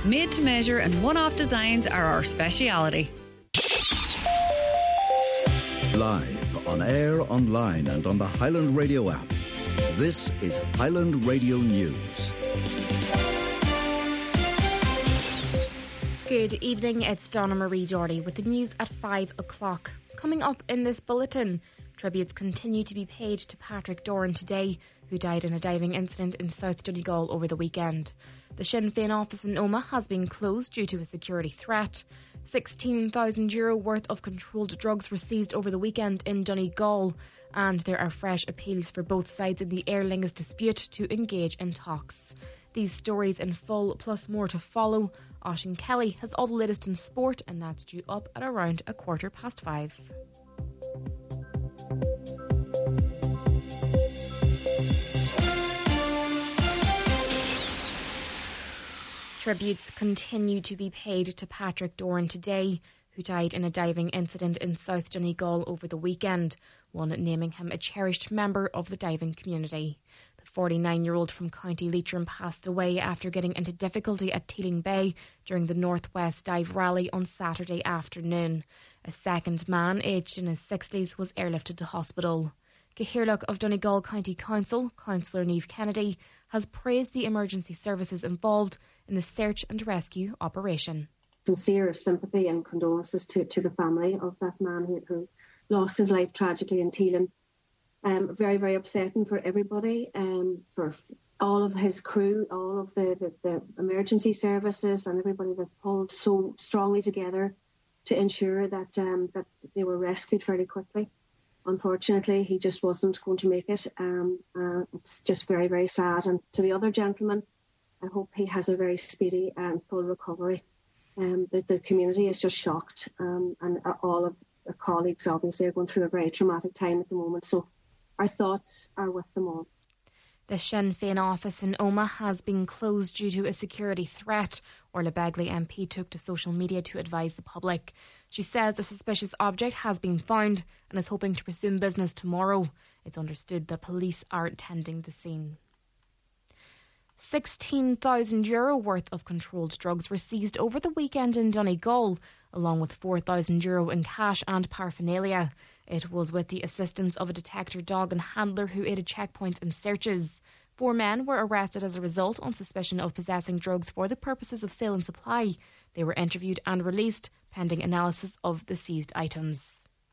Made to measure and one-off designs are our speciality. Live, on air, online and on the Highland Radio app. This is Highland Radio News. Good evening, it's Donna Marie Doherty with the news at 5 o'clock. Coming up in this bulletin, tributes continue to be paid to Patrick Doran today, who died in a diving incident in South Donegal over the weekend. The Sinn Féin office in Omagh has been closed due to a security threat. €16,000 worth of controlled drugs were seized over the weekend in Donegal, and there are fresh appeals for both sides in the Aer Lingus dispute to engage in talks. These stories in full, plus more to follow. Oisín Kelly has all the latest in sport, and that's due up at around 5:15. Tributes continue to be paid to Patrick Doran today, who died in a diving incident in South Donegal over the weekend, one naming him a cherished member of the diving community. The 49-year-old from County Leitrim passed away after getting into difficulty at Teeling Bay during the North West Dive Rally on Saturday afternoon. A second man, aged in his 60s, was airlifted to hospital. Cathaoirleach of Donegal County Council, Councillor Niamh Kennedy, has praised the emergency services involved in the search and rescue operation. Sincere sympathy and condolences to the family of that man who lost his life tragically in Teeling. Very, very upsetting for everybody, for all of his crew, all of the emergency services and everybody that pulled so strongly together to ensure that that they were rescued fairly quickly. Unfortunately, he just wasn't going to make it. It's just very, very sad. And to the other gentleman, I hope he has a very speedy and full recovery. The community is just shocked, and all of the colleagues obviously are going through a very traumatic time at the moment. So our thoughts are with them all. The Sinn Féin office in Omagh has been closed due to a security threat. Orla Begley MP took to social media to advise the public. She says a suspicious object has been found and is hoping to resume business tomorrow. It's understood that police are tending the scene. €16,000 worth of controlled drugs were seized over the weekend in Donegal, along with €4,000 in cash and paraphernalia. It was with the assistance of a detector dog and handler who aided checkpoints and searches. 4 men were arrested as a result on suspicion of possessing drugs for the purposes of sale and supply. They were interviewed and released pending analysis of the seized items.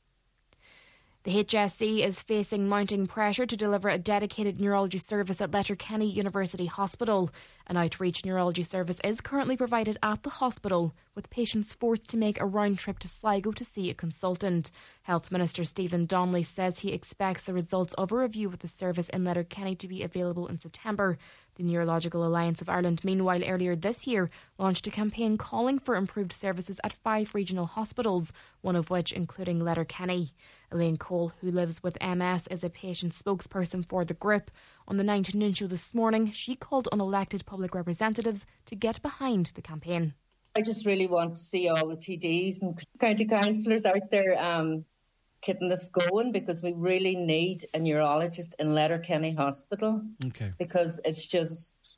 The HSE is facing mounting pressure to deliver a dedicated neurology service at Letterkenny University Hospital. An outreach neurology service is currently provided at the hospital, with patients forced to make a round trip to Sligo to see a consultant. Health Minister Stephen Donnelly says he expects the results of a review with the service in Letterkenny to be available in September. The Neurological Alliance of Ireland, meanwhile, earlier this year launched a campaign calling for improved services at 5 regional hospitals, one of which including Letterkenny. Elaine Cole, who lives with MS, is a patient spokesperson for the group. On the 9 to Noon show this morning, she called on elected public representatives to get behind the campaign. I just really want to see all the TDs and county councillors out there getting this going, because we really need a neurologist in Letterkenny Hospital. Okay. Because it's just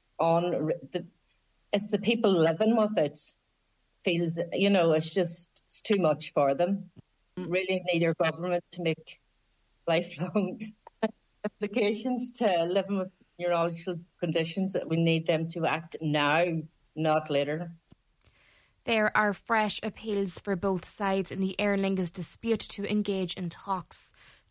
it's the people living with it feels, it's too much for them. Really need our government to make lifelong applications to living with neurological conditions, that we need them to act now, not later. There are fresh appeals for both sides in the Aer Lingus dispute to engage in talks.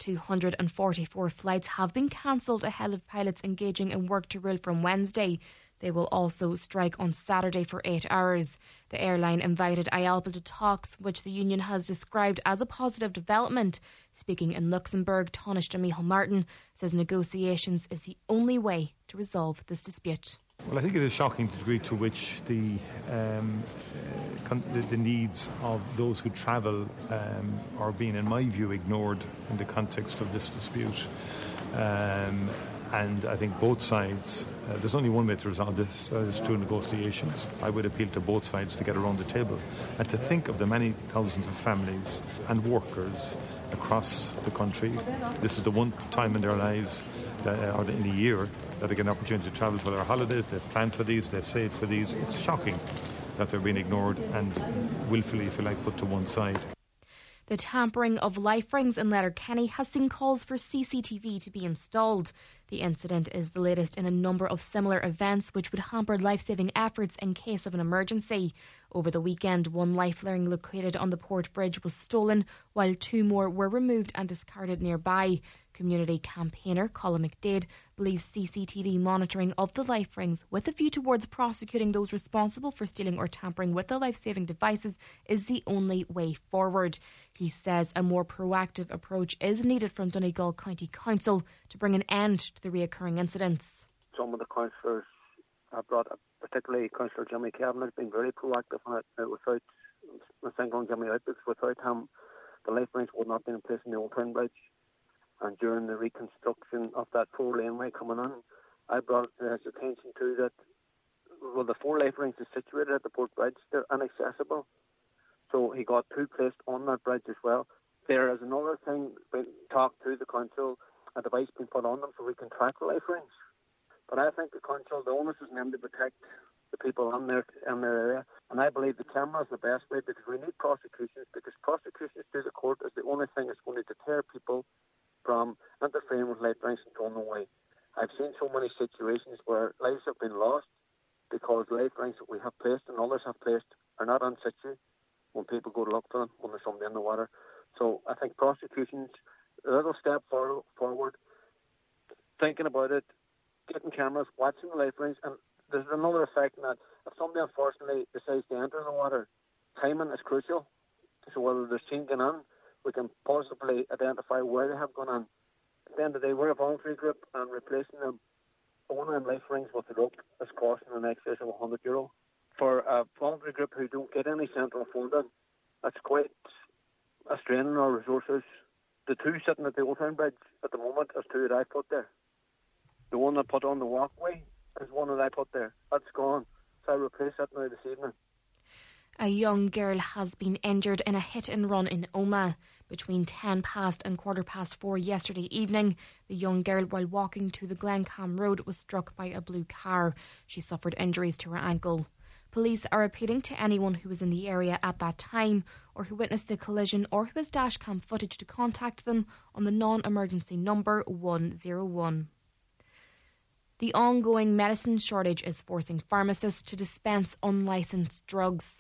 244 flights have been cancelled ahead of pilots engaging in work to rule from Wednesday. They will also strike on Saturday for 8 hours. The airline invited IALPA to talks, which the union has described as a positive development. Speaking in Luxembourg, Taoiseach Micheál Martin says negotiations is the only way to resolve this dispute. Well, I think it is shocking the degree to which the needs of those who travel are being, in my view, ignored in the context of this dispute. And I think both sides, there's only one way to resolve this, is through negotiations. I would appeal to both sides to get around the table and to think of the many thousands of families and workers across the country. This is the one time in their lives or in a year that they get an opportunity to travel for their holidays. They've planned for these, they've saved for these. It's shocking that they're being ignored and willfully, if you like, put to one side. The tampering of life rings in Letterkenny has seen calls for CCTV to be installed. The incident is the latest in a number of similar events which would hamper life-saving efforts in case of an emergency. Over the weekend, one life ring located on the Port Bridge was stolen, while 2 more were removed and discarded nearby. Community campaigner Colin McDade believes CCTV monitoring of the life rings with a view towards prosecuting those responsible for stealing or tampering with the life-saving devices is the only way forward. He says a more proactive approach is needed from Donegal County Council to bring an end to the reoccurring incidents. Some of the councillors have brought, particularly Councillor Jimmy Kevin, has been very proactive on it. Without singling Jimmy out, because without him, the life rings would not be in place in the Old Town Bridge. And during the reconstruction of that 4-laneway coming in, I brought his attention to that. Well, the 4 life rings are situated at the Port Bridge. They're inaccessible. So he got 2 placed on that bridge as well. There is another thing being talked to the council, a device being put on them so we can track the life rings. But I think the council, the onus is on them to protect the people in their area. And I believe the camera is the best way, because we need prosecutions, because prosecutions through the court is the only thing that's going to deter people from interfering with life rings and throwing them away. I've seen so many situations where lives have been lost because life rings that we have placed and others have placed are not in situ when people go to look for them when there's somebody in the water. So I think prosecutions, a little step forward, thinking about it, getting cameras, watching the life rings, and there's another effect in that if somebody unfortunately decides to enter the water, timing is crucial. So whether they're seen going in, we can possibly identify where they have gone in. At the end of the day, we're a voluntary group, and replacing them owning life rings with the rope is costing an excess of €100. For a voluntary group who don't get any central funding, that's quite a strain on our resources. The 2 sitting at the Old Town Bridge at the moment is 2 that I put there. The one I put on the walkway is one that I put there. That's gone. So I replace that now this evening. A young girl has been injured in a hit and run in Omagh. Between 10 past and 4:15 yesterday evening, the young girl, while walking to the Glencam Road, was struck by a blue car. She suffered injuries to her ankle. Police are appealing to anyone who was in the area at that time or who witnessed the collision or who has dashcam footage to contact them on the non-emergency number 101. The ongoing medicine shortage is forcing pharmacists to dispense unlicensed drugs.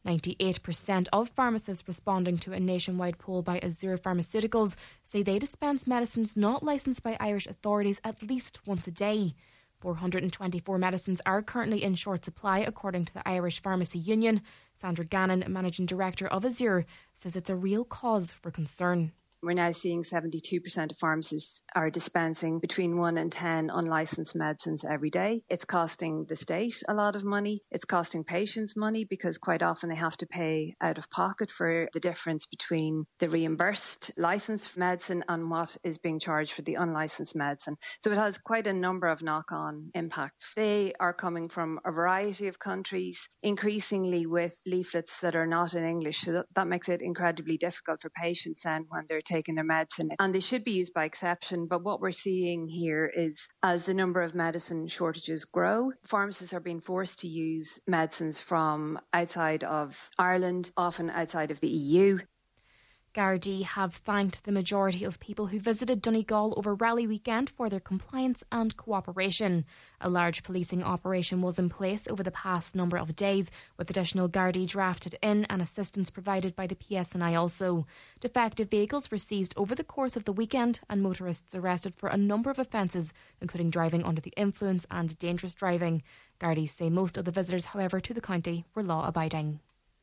98% of pharmacists responding to a nationwide poll by Azure Pharmaceuticals say they dispense medicines not licensed by Irish authorities at least once a day. 424 medicines are currently in short supply, according to the Irish Pharmacy Union. Sandra Gannon, Managing Director of Azure, says it's a real cause for concern. We're now seeing 72% of pharmacists are dispensing between 1 and 10 unlicensed medicines every day. It's costing the state a lot of money. It's costing patients money because quite often they have to pay out of pocket for the difference between the reimbursed licensed medicine and what is being charged for the unlicensed medicine. So it has quite a number of knock-on impacts. They are coming from a variety of countries, increasingly with leaflets that are not in English. So that makes it incredibly difficult for patients then when they're taking their medicine, and they should be used by exception. But what we're seeing here is as the number of medicine shortages grow, pharmacists are being forced to use medicines from outside of Ireland, often outside of the EU. Gardaí have thanked the majority of people who visited Donegal over Rally weekend for their compliance and cooperation. A large policing operation was in place over the past number of days, with additional Gardaí drafted in and assistance provided by the PSNI also. Defective vehicles were seized over the course of the weekend and motorists arrested for a number of offences, including driving under the influence and dangerous driving. Gardaí say most of the visitors, however, to the county were law-abiding.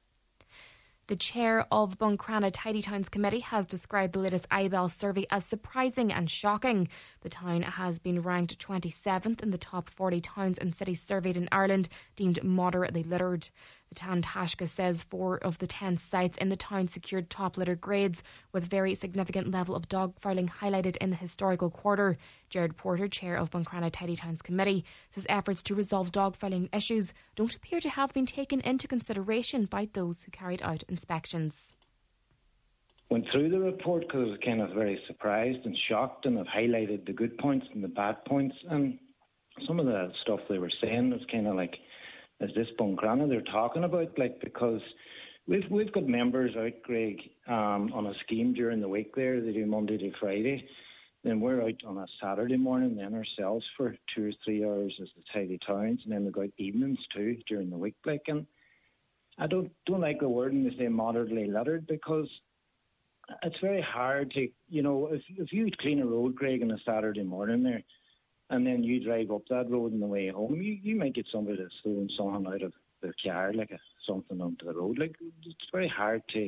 The chair of Buncrana Tidy Towns Committee has described the latest IBEL survey as surprising and shocking. The town has been ranked 27th in the top 40 towns and cities surveyed in Ireland, deemed moderately littered. The Tan Taisce says 4 of the 10 sites in the town secured top litter grades, with very significant level of dog fouling highlighted in the historical quarter. Gerard Porter, chair of Buncrana Tidy Towns Committee, says efforts to resolve dog fouling issues don't appear to have been taken into consideration by those who carried out inspections. Went through the report because I was kind of very surprised and shocked, and it highlighted the good points and the bad points, and some of the stuff they were saying was kind of like is this Buncrana they're talking about? Like, because we've got members out, Greg, on a scheme during the week there. They do Monday to Friday. Then we're out on a Saturday morning then ourselves for 2 or 3 hours as the tidy towns, and then we go out evenings too during the week. Like, and I don't like the wording they say moderately littered, because it's very hard to, you know, if you clean a road, Greg, on a Saturday morning there, and then you drive up that road on the way home, you might get somebody that's throwing something out of their car, like something onto the road. Like, it's very hard to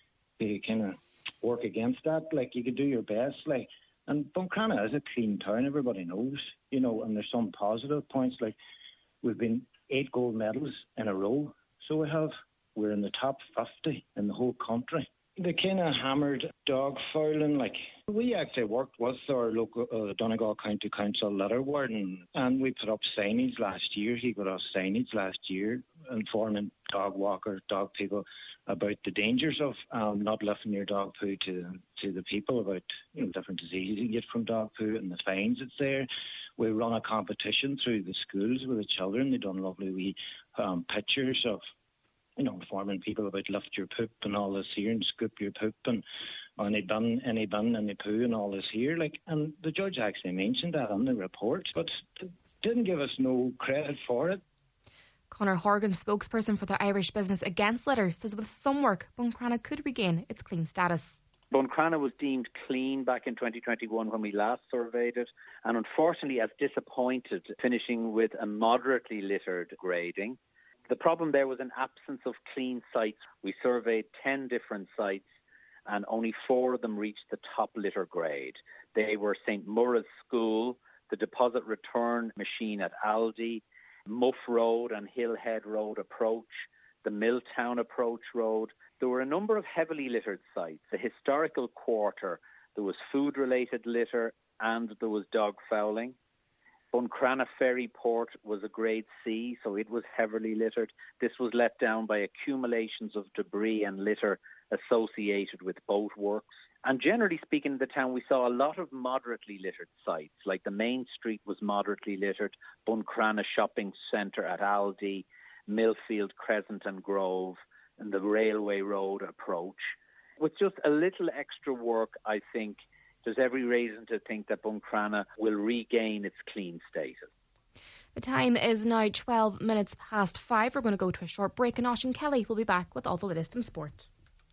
kind of work against that. Like, you could do your best, like. And Buncrana is a clean town, everybody knows, you know, and there's some positive points, like we've been 8 gold medals in a row, so we're in the top 50 in the whole country. They kind of hammered dog fouling, like, we actually worked with our local Donegal County Council litter warden, and we put up signage last year. He got us signage last year informing dog walkers, dog people about the dangers of not lifting your dog poo to the people, about, you know, different diseases you get from dog poo and the fines that's there. We run a competition through the schools with the children. They've done lovely wee pictures of, you know, informing people about lift your poop and all this here, and scoop your poop and any bin, any poo and all this here. Like, and the judge actually mentioned that on the report, but didn't give us no credit for it. Conor Horgan, spokesperson for the Irish Business Against Litter, says with some work, Buncrana could regain its clean status. Buncrana was deemed clean back in 2021 when we last surveyed it, and unfortunately as disappointed, finishing with a moderately littered grading. The problem there was an absence of clean sites. We surveyed 10 different sites, and only 4 of them reached the top litter grade. They were St. Murra's School, the deposit return machine at Aldi, Muff Road and Hillhead Road approach, the Milltown approach road. There were a number of heavily littered sites, a historical quarter, there was food-related litter, and there was dog fouling. Buncrana Ferry Port was a grade C, so it was heavily littered. This was let down by accumulations of debris and litter associated with boat works. And generally speaking, in the town, we saw a lot of moderately littered sites, like the main street was moderately littered, Buncrana Shopping Centre at Aldi, Millfield Crescent and Grove, and the Railway Road approach. With just a little extra work, I think there's every reason to think that Buncrana will regain its clean status. The time is now 12 minutes past 5. We're going to go to a short break, and Oisín Kelly will be back with all the latest in sport.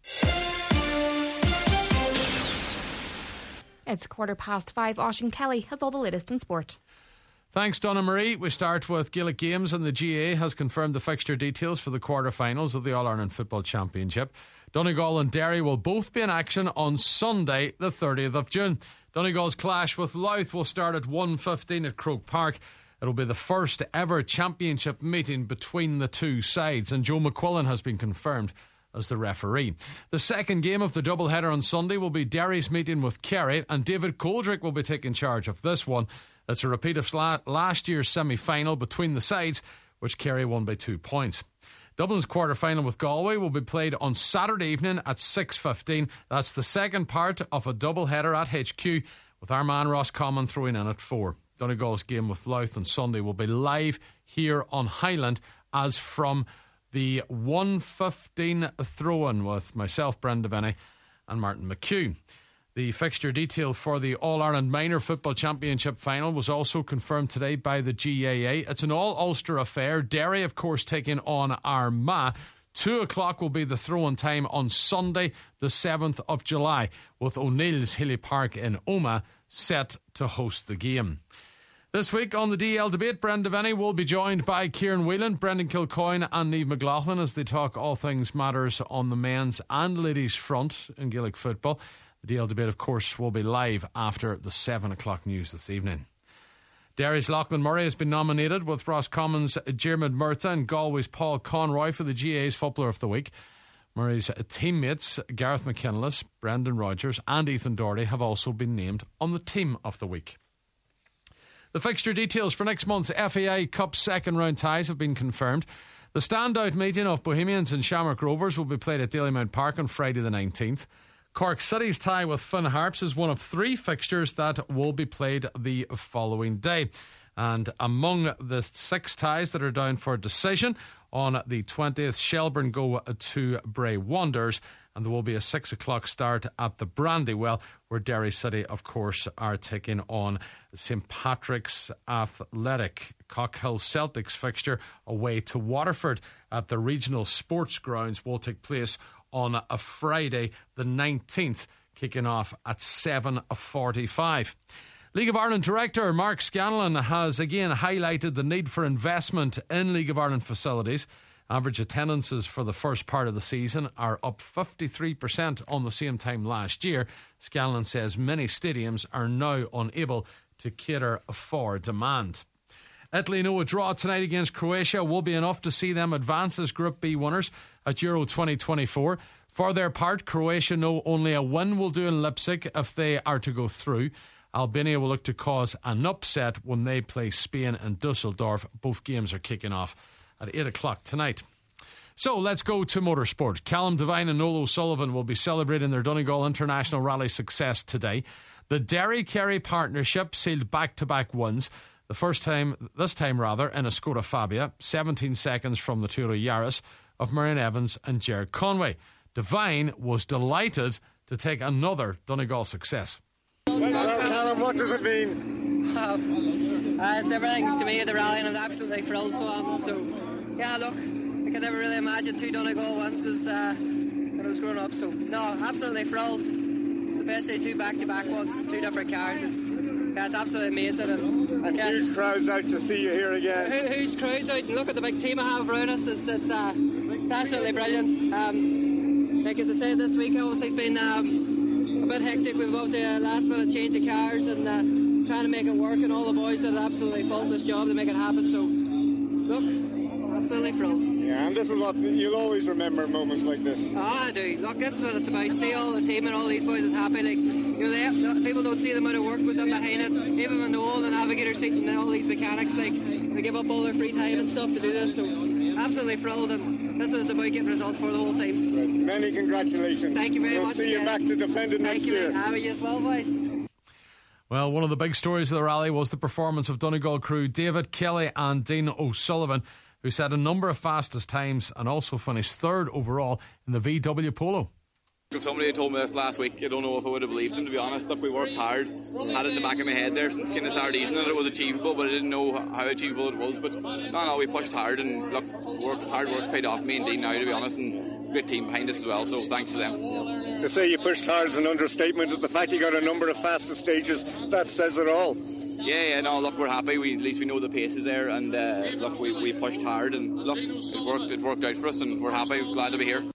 It's 5:15. Oisín Kelly has all the latest in sport. Thanks, Donna Marie. We start with Gaelic Games, and the GAA has confirmed the fixture details for the quarter-finals of the All-Ireland Football Championship. Donegal and Derry will both be in action on Sunday, the 30th of June. Donegal's clash with Louth will start at 1:15 at Croke Park. It'll be the first ever championship meeting between the two sides, and Joe McQuillan has been confirmed as the referee. The second game of the doubleheader on Sunday will be Derry's meeting with Kerry, and David Coldrick will be taking charge of this one. It's a repeat of last year's semi-final between the sides, which Kerry won by 2 points. Dublin's quarter-final with Galway will be played on Saturday evening at 6:15. That's the second part of a doubleheader at HQ, with our man Roscommon throwing in at 4. Donegal's game with Louth on Sunday will be live here on Highland as from the 1:15 throw-in with myself, Brendan Devaney, and Martin McHugh. The fixture detail for the All-Ireland Minor Football Championship final was also confirmed today by the GAA. It's an all-Ulster affair. Derry, of course, taking on Armagh. 2 o'clock will be the throw-in time on Sunday, the 7th of July, with O'Neill's Hilly Park in Omagh set to host the game. This week on the DL debate, Brendan Devaney will be joined by Kieran Whelan, Brendan Kilcoyne and Niamh McLaughlin as they talk all things matters on the men's and ladies' front in Gaelic football. The DL debate, of course, will be live after the 7 o'clock news this evening. Derry's Lachlan Murray has been nominated, with Roscommon's Diarmuid Murtagh and Galway's Paul Conroy for the GAA's Footballer of the Week. Murray's teammates Gareth McKinless, Brendan Rodgers and Ethan Doherty have also been named on the Team of the Week. The fixture details for next month's FAI Cup second round ties have been confirmed. The standout meeting of Bohemians and Shamrock Rovers will be played at Dalymount Park on Friday the 19th. Cork City's tie with Finn Harps is one of 3 fixtures that will be played the following day. And among the 6 ties that are down for decision, on the 20th, Shelbourne go to Bray Wanderers, and there will be a 6 o'clock start at the Brandywell, where Derry City, of course, are taking on St Patrick's Athletic. Cockhill Celtics fixture away to Waterford at the Regional Sports Grounds will take place on a Friday, the 19th, kicking off at 7:45. League of Ireland director Mark Scanlon has again highlighted the need for investment in League of Ireland facilities. Average attendances for the first part of the season are up 53% on the same time last year. Scanlon says many stadiums are now unable to cater for demand. Italy know a draw tonight against Croatia will be enough to see them advance as Group B winners at Euro 2024. For their part, Croatia know only a win will do in Leipzig if they are to go through. Albania will look to cause an upset when they play Spain and Dusseldorf. Both games are kicking off at 8 o'clock tonight. So let's go to motorsport. Callum Devine and Noel O'Sullivan will be celebrating their Donegal International Rally success today. The Derry-Kerry partnership sealed back-to-back wins. This time in a Skoda Fabia, 17 seconds from the Turo Yaris of Marion Evans and Jared Conway. Devine was delighted to take another Donegal success. Well, Callum, what does it mean? It's everything to me, the rally, and I'm absolutely thrilled. So yeah, look, I could never really imagine 2 Donegal wins when I was growing up. So no, absolutely thrilled. Especially 2 back-to-back ones, 2 different cars. It's absolutely amazing. And huge crowds out to see you here again. Huge crowds out, and look at the big team I have around us. It's absolutely brilliant. Like as I said, this week obviously it's been a bit hectic. We've obviously a last minute change of cars and trying to make it work, and all the boys did absolutely faultless job to make it happen. So look, absolutely thrilled. Yeah, and this is what you'll always remember, moments like this. I do. Look, this is what it's about. See all the team and all these boys is happy. Like, people don't see the amount of work goes on behind it. Even when all the navigator seat and all these mechanics, like, they give up all their free time and stuff to do this. So absolutely thrilled, and this is about getting results for the whole team. Right. Many congratulations. Thank you very much. We'll see you back to defend it next year. Thank you, as well, boys. Well, one of the big stories of the rally was the performance of Donegal crew David Kelly and Dean O'Sullivan, who set a number of fastest times and also finished 3rd overall in the VW Polo. If somebody had told me this last week, I don't know if I would have believed them, to be honest. Look, we worked hard, had it in the back of my head there since kind of Saturday evening that it was achievable, but I didn't know how achievable it was. But no, we pushed hard, and look, hard work's paid off me and Dean now, to be honest, and great team behind us as well, so thanks to them. To say you pushed hard is an understatement. The fact you got a number of fastest stages, that says it all. Yeah, no, look, we're happy. At least we know the pace is there, and look, we pushed hard, and look, it worked out for us, and we're happy, glad to be here.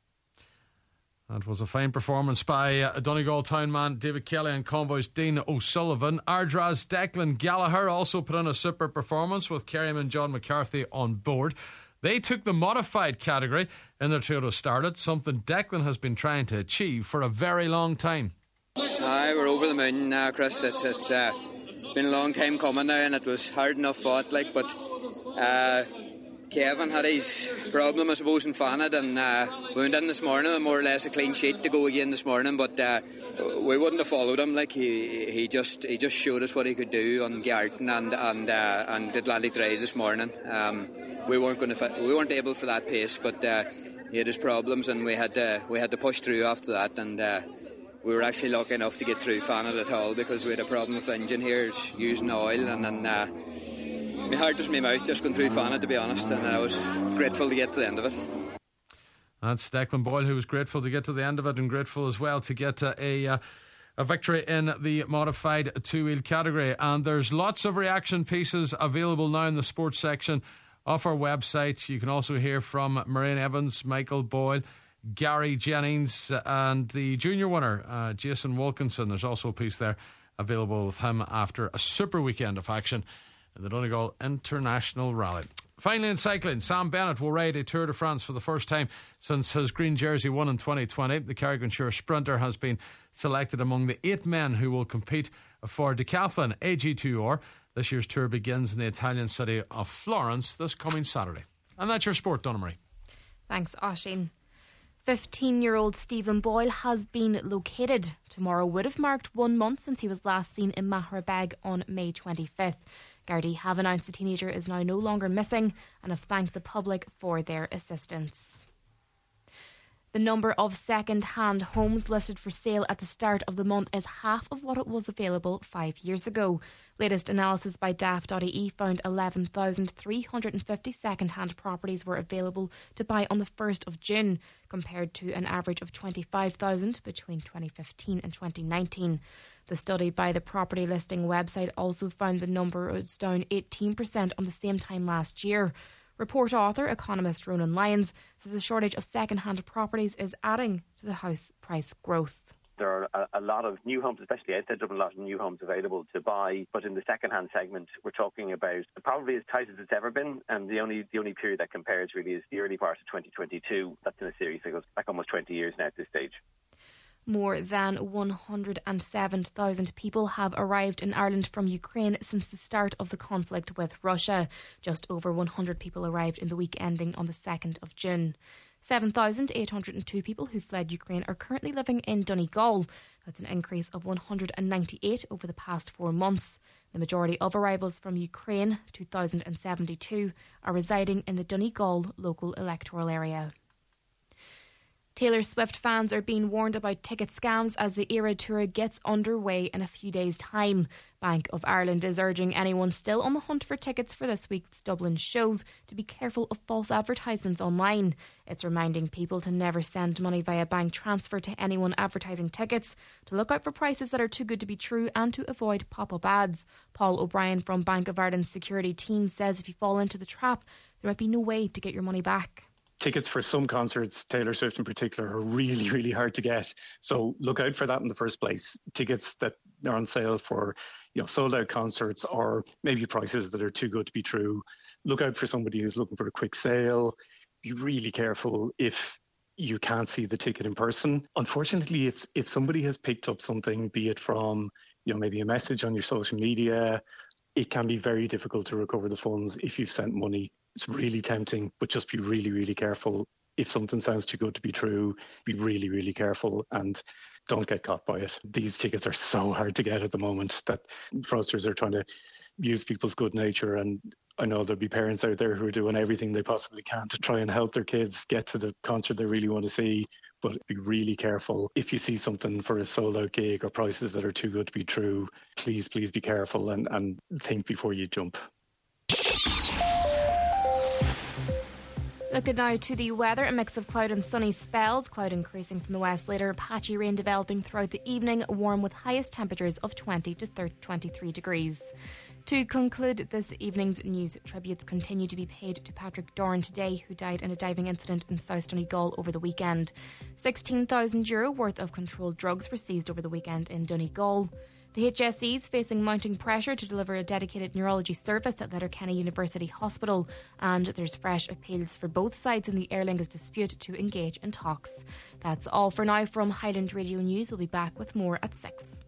That was a fine performance by Donegal town man David Kelly and Convoy's Dean O'Sullivan. Ardra's Declan Gallagher also put in a super performance with Kerryman John McCarthy on board. They took the modified category in their Toyota Starlet, something Declan has been trying to achieve for a very long time. Aye, we're over the moon now, Chris. It's been a long time coming now, and it was hard enough fought, but Kevin had his problem, I suppose, in Fanad, and we went in this morning with more or less a clean sheet to go again this morning, but we wouldn't have followed him. Like he just showed us what he could do on Garton and Atlantic Drive this morning. We weren't able for that pace, but he had his problems, and we had to push through after that, and we were actually lucky enough to get through Fanad at all, because we had a problem with the engine here using oil, and then my heart was in my mouth just going through Fanad, to be honest, and I was grateful to get to the end of it. That's Declan Boyle, who was grateful to get to the end of it, and grateful as well to get a victory in the modified two-wheel category. And there's lots of reaction pieces available now in the sports section of our website. You can also hear from Marion Evans, Michael Boyle, Gary Jennings, and the junior winner, Jason Wilkinson. There's also a piece there available with him after a super weekend of action in the Donegal International Rally. Finally in cycling, Sam Bennett will ride a Tour de France for the first time since his green jersey won in 2020. The Carriganshire sprinter has been selected among the 8 men who will compete for Decathlon AG2R. This year's tour begins in the Italian city of Florence this coming Saturday. And that's your sport, Donna Marie. Thanks, Oisín. 15-year-old Stephen Boyle has been located. Tomorrow would have marked 1 month since he was last seen in Mahrabeg on May 25th. Gardaí have announced the teenager is now no longer missing and have thanked the public for their assistance. The number of second-hand homes listed for sale at the start of the month is half of what it was available 5 years ago. Latest analysis by Daft.ie found 11,350 second-hand properties were available to buy on the 1st of June, compared to an average of 25,000 between 2015 and 2019. The study by the property listing website also found the number was down 18% on the same time last year. Report author, economist Ronan Lyons, says the shortage of second-hand properties is adding to the house price growth. There are a lot of new homes, especially outside Dublin, a lot of new homes available to buy. But in the second-hand segment, we're talking about probably as tight as it's ever been. And the only period that compares really is the early part of 2022. That's in a series that goes back almost 20 years now at this stage. More than 107,000 people have arrived in Ireland from Ukraine since the start of the conflict with Russia. Just over 100 people arrived in the week ending on the 2nd of June. 7,802 people who fled Ukraine are currently living in Donegal. That's an increase of 198 over the past 4 months. The majority of arrivals from Ukraine, 2,072, are residing in the Donegal local electoral area. Taylor Swift fans are being warned about ticket scams as the Era Tour gets underway in a few days' time. Bank of Ireland is urging anyone still on the hunt for tickets for this week's Dublin shows to be careful of false advertisements online. It's reminding people to never send money via bank transfer to anyone advertising tickets, to look out for prices that are too good to be true and to avoid pop-up ads. Paul O'Brien from Bank of Ireland's security team says if you fall into the trap, there might be no way to get your money back. Tickets for some concerts, Taylor Swift in particular, are really, really hard to get. So look out for that in the first place. Tickets that are on sale for, sold out concerts or maybe prices that are too good to be true. Look out for somebody who's looking for a quick sale. Be really careful if you can't see the ticket in person. Unfortunately, if somebody has picked up something, be it from, maybe a message on your social media, it can be very difficult to recover the funds if you've sent money. It's really tempting, but just be really, really careful. If something sounds too good to be true, be really, really careful and don't get caught by it. These tickets are so hard to get at the moment that fraudsters are trying to use people's good nature. And I know there'll be parents out there who are doing everything they possibly can to try and help their kids get to the concert they really want to see. But be really careful. If you see something for a sold-out gig or prices that are too good to be true, please be careful and think before you jump. Looking now to the weather, a mix of cloud and sunny spells, cloud increasing from the west later, patchy rain developing throughout the evening, warm with highest temperatures of 20 to 23 degrees. To conclude this evening's news, tributes continue to be paid to Patrick Doran today, who died in a diving incident in South Donegal over the weekend. €16,000 worth of controlled drugs were seized over the weekend in Donegal. The HSE is facing mounting pressure to deliver a dedicated neurology service at Letterkenny University Hospital, and there's fresh appeals for both sides in the Aer Lingus dispute to engage in talks. That's all for now from Highland Radio News. We'll be back with more at 6.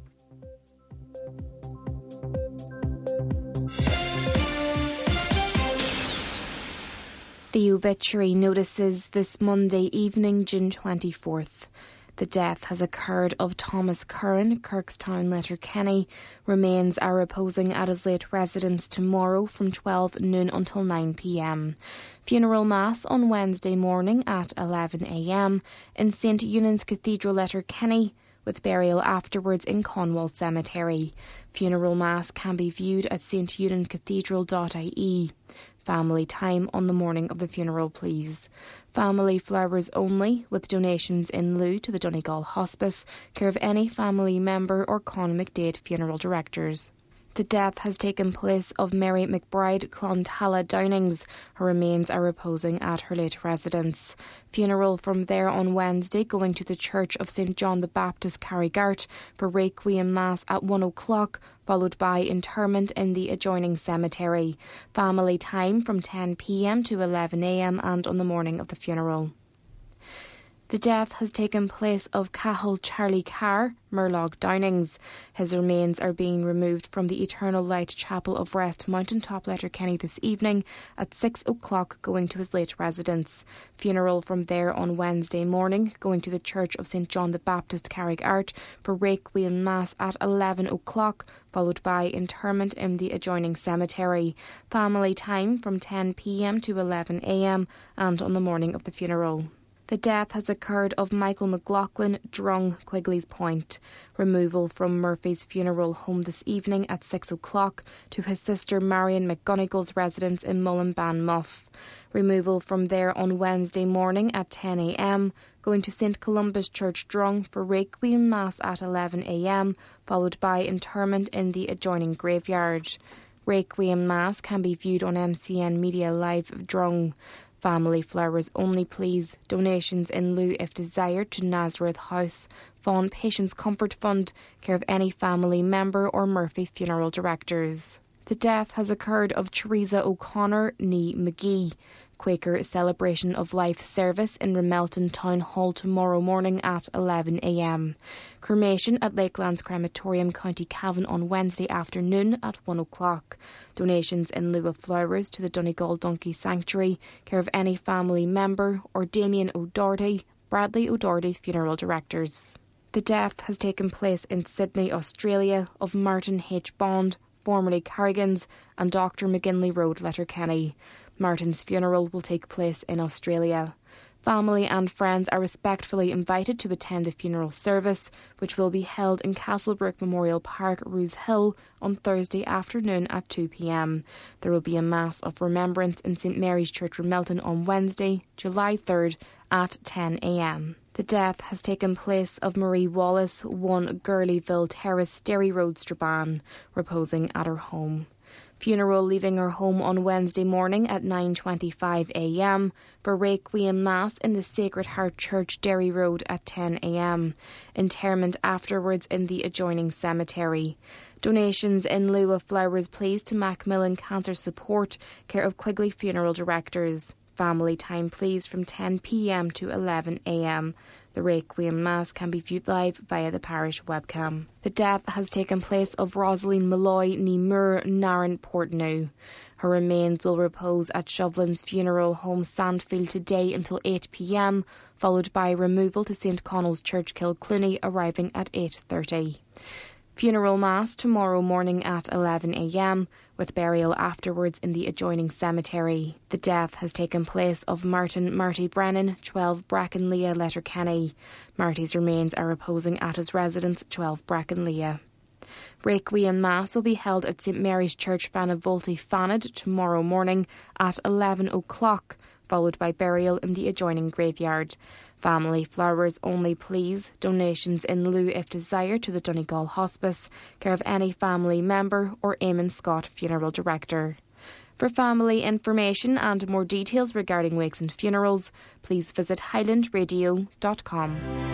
The obituary notices this Monday evening, June 24th. The death has occurred of Thomas Curran, Kirkstown, Letterkenny. Remains are reposing at his late residence tomorrow from 12 noon until 9 p.m. Funeral Mass on Wednesday morning at 11 a.m. in St Eunan's Cathedral, Letterkenny, with burial afterwards in Conwall Cemetery. Funeral Mass can be viewed at steunanscathedral.ie. Family time on the morning of the funeral, please. Family flowers only, with donations in lieu to the Donegal Hospice, care of any family member or Con McDade funeral directors. The death has taken place of Mary McBride Clontala Downings. Her remains are reposing at her late residence. Funeral from there on Wednesday, going to the Church of St John the Baptist, Carrigart, for Requiem Mass at 1 o'clock, followed by interment in the adjoining cemetery. Family time from 10 p.m. to 11 a.m. and on the morning of the funeral. The death has taken place of Cathal Charlie Carr, Murlog Downings. His remains are being removed from the Eternal Light Chapel of Rest, Mountaintop, Letterkenny this evening at 6 o'clock, going to his late residence. Funeral from there on Wednesday morning, going to the Church of St John the Baptist, Carrickart, for Requiem Mass at 11 o'clock, followed by interment in the adjoining cemetery. Family time from 10 p.m. to 11 a.m. and on the morning of the funeral. The death has occurred of Michael McLaughlin, Drung, Quigley's Point. Removal from Murphy's funeral home this evening at 6 o'clock to his sister Marion McGonigle's residence in Mullinban-Muff. Removal from there on Wednesday morning at 10 a.m, going to St Columba's Church, Drung, for Requiem Mass at 11 a.m, followed by interment in the adjoining graveyard. Requiem Mass can be viewed on MCN Media Live of Drung. Family flowers only, please. Donations in lieu if desired to Nazareth House, Vaughan Patients Comfort Fund, care of any family member or Murphy Funeral Directors. The death has occurred of Teresa O'Connor, née McGee. Quaker Celebration of Life service in Ramelton Town Hall tomorrow morning at 11 a.m. Cremation at Lakelands Crematorium, County Cavan on Wednesday afternoon at 1 o'clock. Donations in lieu of flowers to the Donegal Donkey Sanctuary, care of any family member or Damien O'Doherty, Bradley O'Doherty Funeral Directors. The death has taken place in Sydney, Australia, of Martin H. Bond, formerly Carrigan's, and Dr. McGinley Road, Letterkenny. Martin's funeral will take place in Australia. Family and friends are respectfully invited to attend the funeral service, which will be held in Castlebrook Memorial Park, Roos Hill, on Thursday afternoon at 2 p.m. There will be a Mass of Remembrance in St Mary's Church, Ramelton on Wednesday, July 3rd at 10 a.m. The death has taken place of Marie Wallace, 1 Gurleyville Terrace, Derry Road, Strabane, reposing at her home. Funeral leaving her home on Wednesday morning at 9:25 a.m. for Requiem Mass in the Sacred Heart Church, Derry Road at 10 a.m. Interment afterwards in the adjoining cemetery. Donations in lieu of flowers, please, to Macmillan Cancer Support, care of Quigley Funeral Directors. Family time, please, from 10 p.m. to 11 a.m. The Requiem Mass can be viewed live via the parish webcam. The death has taken place of Rosaleen Malloy, née Moore, Nairn, Portnew. Her remains will repose at Shovlin's Funeral Home, Sandfield, today until 8 p.m, followed by removal to St Connell's Church, Kilclooney, arriving at 8:30. Funeral Mass tomorrow morning at 11 a.m, with burial afterwards in the adjoining cemetery. The death has taken place of Marty Brennan, 12 Brackenleah, Letterkenny. Marty's remains are reposing at his residence, 12 Brackenleah. Requiem Mass will be held at St Mary's Church, Fanavolti, Fanad, tomorrow morning at 11 o'clock, followed by burial in the adjoining graveyard. Family flowers only, please. Donations in lieu if desired to the Donegal Hospice, care of any family member or Eamon Scott Funeral Director. For family information and more details regarding wakes and funerals, please visit highlandradio.com.